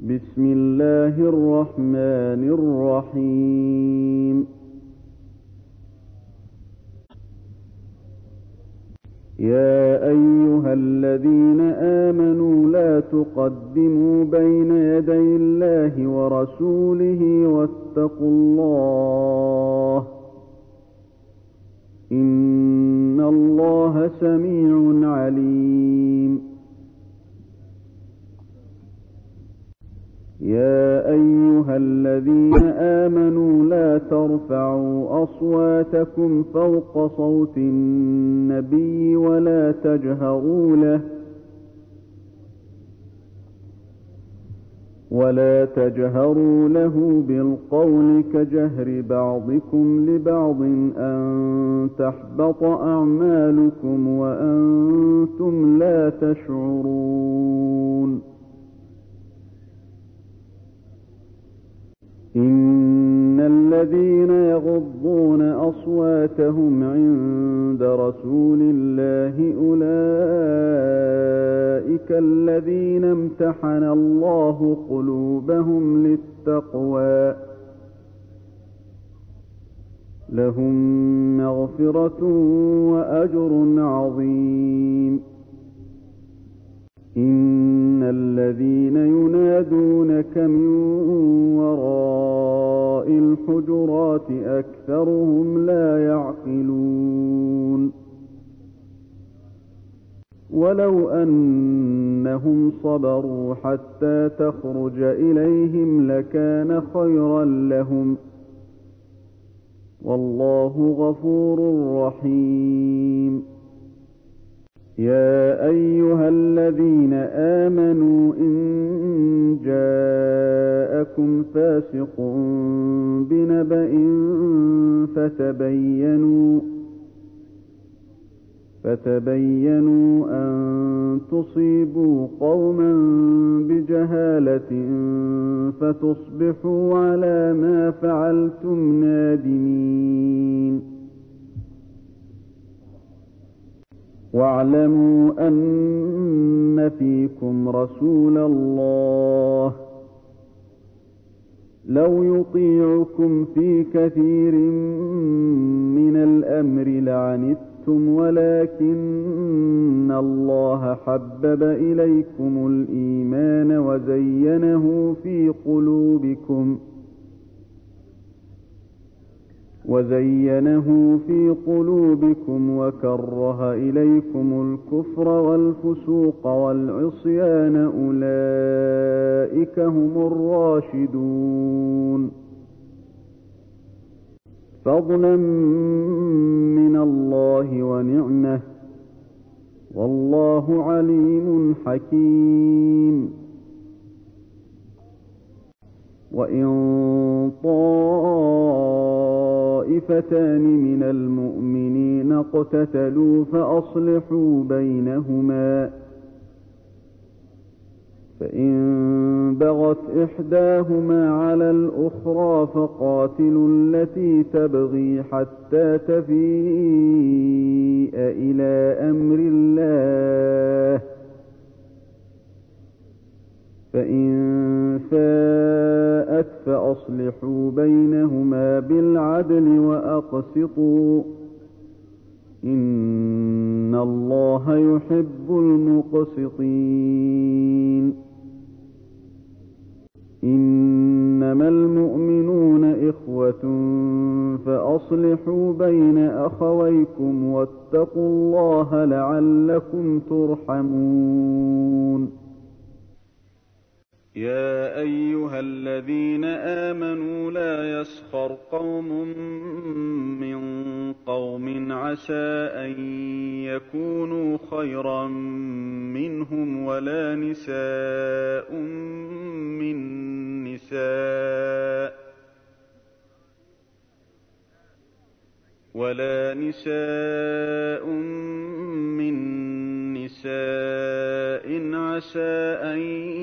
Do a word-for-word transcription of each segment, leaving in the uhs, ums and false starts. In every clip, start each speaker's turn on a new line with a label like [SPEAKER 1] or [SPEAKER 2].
[SPEAKER 1] بسم الله الرحمن الرحيم. يا أيها الذين آمنوا لا تقدموا بين يدي الله ورسوله واتقوا الله إن الله سميع عليم. يا أيها الذين آمنوا لا ترفعوا أصواتكم فوق صوت النبي ولا تجهروا له ولا تجهروا له بالقول كجهر بعضكم لبعض أن تحبط أعمالكم وأنتم لا تشعرون. إن الذين يغضون أصواتهم عند رسول الله أولئك الذين امتحن الله قلوبهم للتقوى لهم مغفرة وأجر عظيم. إن الذين ينادونك من وراء الحجرات أكثرهم لا يعقلون. ولو أنهم صبروا حتى تخرج إليهم لكان خيرا لهم والله غفور رحيم. يا أيها الذين آمنوا إن جاءكم فاسق بنبأ فتبينوا فتبينوا أن تصيبوا قوما بجهالة فتصبحوا على ما فعلتم نادمين. واعلموا أن فيكم رسول الله لو يطيعكم في كثير من الأمر لعنتم ولكن الله حبب إليكم الإيمان وزينه في قلوبكم وزينه في قلوبكم وكره إليكم الكفر والفسوق والعصيان أولئك هم الراشدون. فضلا من الله ونعمة والله عليم حكيم. وإن طائفتان من المؤمنين اقتتلوا فأصلحوا بينهما فإن بغت إحداهما على الأخرى فقاتلوا التي تبغي حتى تفيء إلى أمر الله فإن فاءت فأصلحوا بينهما بالعدل وأقسطوا إن الله يحب المقسطين. إنما المؤمنون إخوة فأصلحوا بين أخويكم واتقوا الله لعلكم ترحمون. يا أيها الذين آمنوا لا يسخر قوم من قوم عسى أن يكونوا خيرا منهم ولا نساء من نساء ولا نساء من نساء عسى أن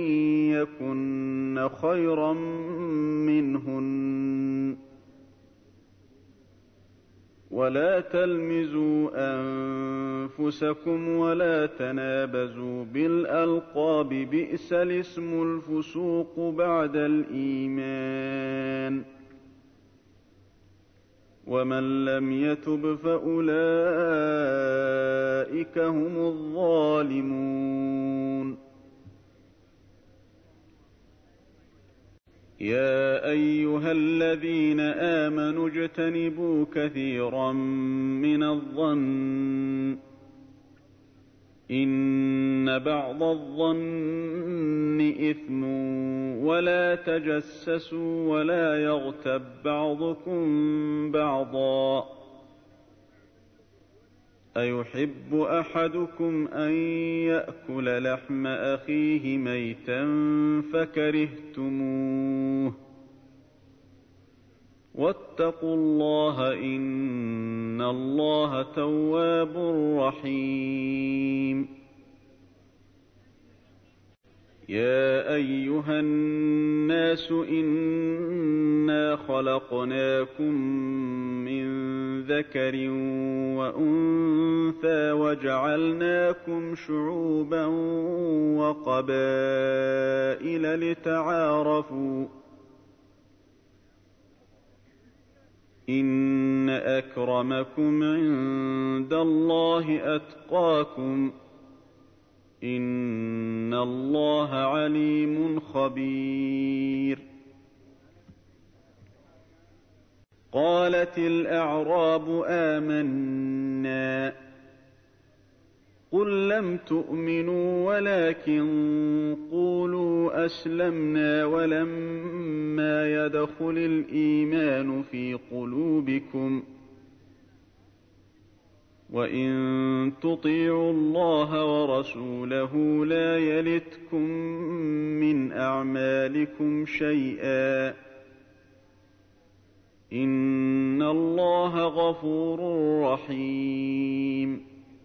[SPEAKER 1] يكن خيرا منهن ولا تلمزوا أنفسكم ولا تنابزوا بالألقاب بئس الاسم الفسوق بعد الإيمان ومن لم يتب فأولئك هم الظالمون يا أيها الذين آمنوا اجتنبوا كثيرا من الظن إن بعض الظن إثم ولا تجسسوا ولا يغتب بعضكم بعضا أيحب أحدكم أن يأكل لحم أخيه ميتا فكرهتموه واتقوا الله إن الله تواب رحيم يا أيها الناس إنا خلقناكم من ذكر وأنثى وجعلناكم شعوبا وقبائل لتعارفوا إن أكرمكم عند الله أتقاكم إن الله عليم خبير قالت الأعراب آمنا قل لم تؤمنوا ولكن قولوا أسلمنا ولما يدخل الإيمان في قلوبكم وإن تطيعوا الله ورسوله لا يلتكم من أعمالكم شيئا إن الله غفور رحيم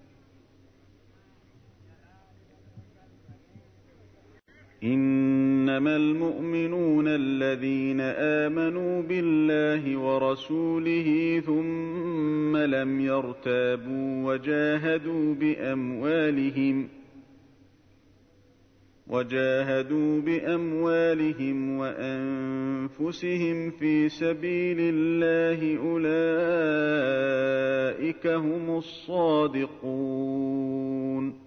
[SPEAKER 1] إنما المؤمنون الذين آمنوا بالله ورسوله ثم لم يرتابوا وجاهدوا بأموالهم وجاهدوا بأموالهم وأنفسهم في سبيل الله أولئك هم الصادقون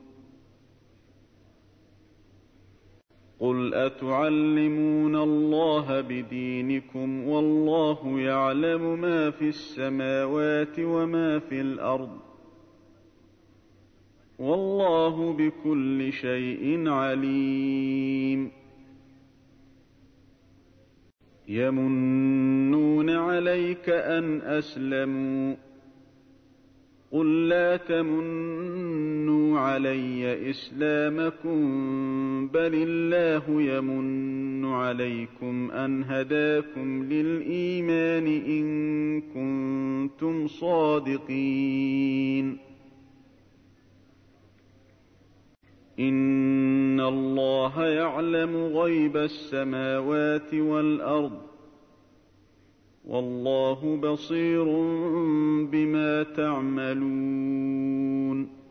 [SPEAKER 1] قل أتعلمون الله بدينكم والله يعلم ما في السماوات وما في الأرض والله بكل شيء عليم يمنون عليك أن أسلموا قل لا تمنوا علي إسلامكم بل الله يمن عليكم أن هداكم للإيمان إن كنتم صادقين إن الله يعلم غيب السماوات والأرض والله بصير بما تعملون